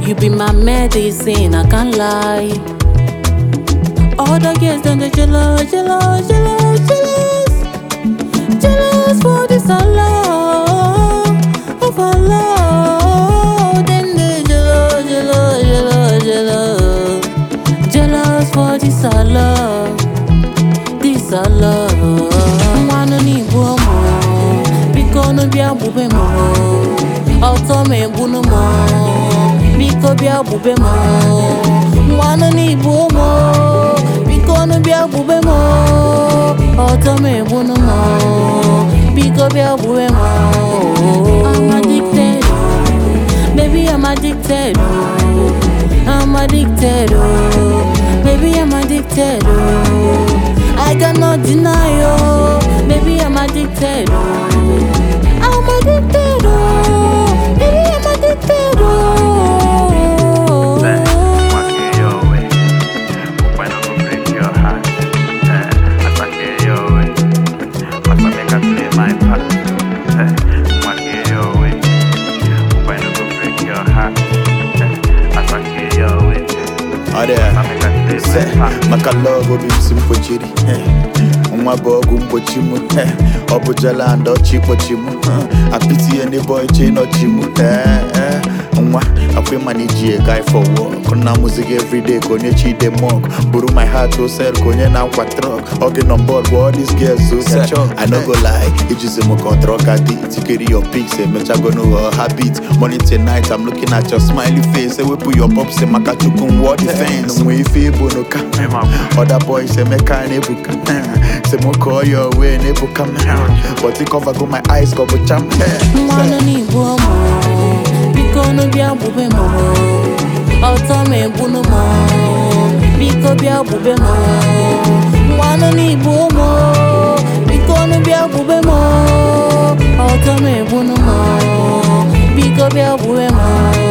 you be my medicine, I can't lie. All the girls done the jealous, jealous, jealous, jealous, jealous for this our love, of our love. Then they jealous, jealous, jealous, jealous, jealous for this our love, this our love. Wanna need one more, because no be a bube more. Autome bunu more, because be a bube more. Wanna need one more, because no be a bube more. Autome bunu more, because be a bube more. I'm addicted, baby I'm addicted. I'm addicted, baby I'm addicted. I cannot deny you, baby I'm addicted. I'm addicted, baby I'm addicted. Why not go break your heart? Attack your way. Must I make a play my part? Your way. Why not go break your heart? Attack your way. Oh there, say, maka love obi simple chiri. Nwa bogu mpochimu, obujala ando chipochimu. I pity any boy chain or chimu. Nwa, I pray manage a guy for work. Kona music every day, konye chi de monk. Buru my heart to sell, konye na kwa truck. Organ on board, what these girls do. I no go lie, it just a mo control kadi. Tikeri your pics, mecha go know her habit. Morning till night, I'm looking at your smiley face. Say we put your pop, say makachukun what defense. We feel bonoka. Other boys say meka nebuka. Say mo call your way nebuka. But it cover go my eyes cover jam. Wanna need one more, because no be a bube more. Autome bunu more, because be a bube more. Wanna need one more, because no be a bube more. Autome bunu more, because be a bube more.